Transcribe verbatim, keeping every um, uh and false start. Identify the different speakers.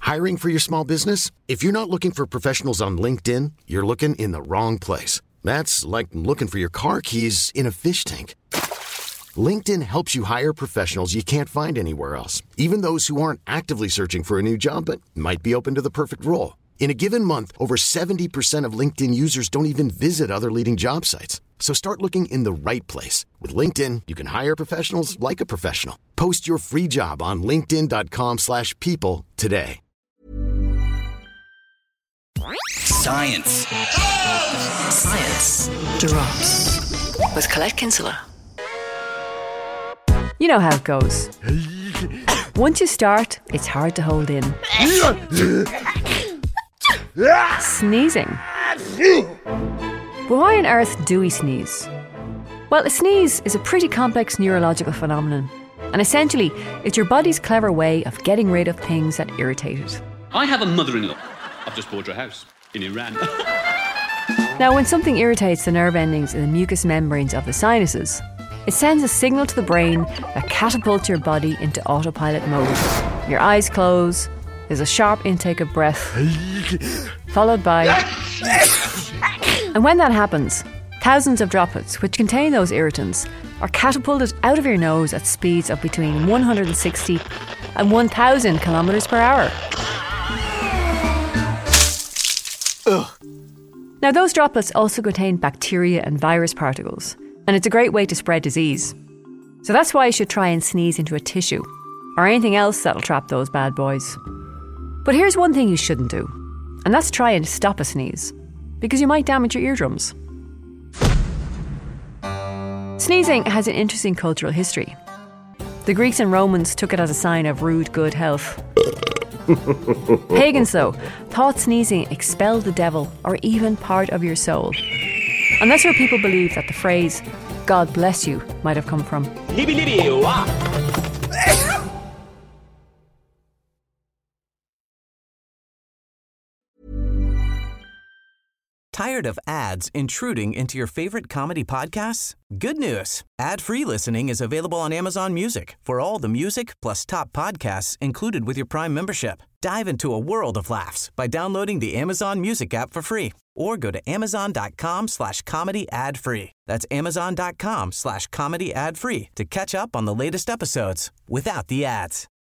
Speaker 1: Hiring for your small business? If you're not looking for professionals on LinkedIn, you're looking in the wrong place. That's like looking for your car keys in a fish tank. LinkedIn helps you hire professionals you can't find anywhere else, even those who aren't actively searching for a new job but might be open to the perfect role. In a given month, over seventy percent of LinkedIn users don't even visit other leading job sites. So start looking in the right place. With LinkedIn, you can hire professionals like a professional. Post your free job on linkedin.com slash people today.
Speaker 2: Science. Science drops with Colette Kinsella.
Speaker 3: You know how it goes. Once you start, it's hard to hold in. Sneezing. But why on earth do we sneeze? Well, a sneeze is a pretty complex neurological phenomenon. And essentially, it's your body's clever way of getting rid of things that irritate it.
Speaker 4: I have a mother-in-law. I've just bought her house in Iran.
Speaker 3: Now, when something irritates the nerve endings in the mucous membranes of the sinuses, it sends a signal to the brain that catapults your body into autopilot mode. Your eyes close, there's a sharp intake of breath, followed by... And when that happens, thousands of droplets, which contain those irritants, are catapulted out of your nose at speeds of between one hundred sixty and one thousand kilometres per hour. Ugh. Now, those droplets also contain bacteria and virus particles, and it's a great way to spread disease. So that's why you should try and sneeze into a tissue, or anything else that'll trap those bad boys. But here's one thing you shouldn't do, and that's try and stop a sneeze, because you might damage your eardrums. Sneezing has an interesting cultural history. The Greeks and Romans took it as a sign of rude good health. Pagans, though, thought sneezing expelled the devil or even part of your soul. And that's where people believe that the phrase, God bless you, might have come from.
Speaker 5: Tired of ads intruding into your favorite comedy podcasts? Good news. Ad-free listening is available on Amazon Music for all the music plus top podcasts included with your Prime membership. Dive into a world of laughs by downloading the Amazon Music app for free or go to amazon.com slash comedy ad free. That's amazon.com slash comedy ad free to catch up on the latest episodes without the ads.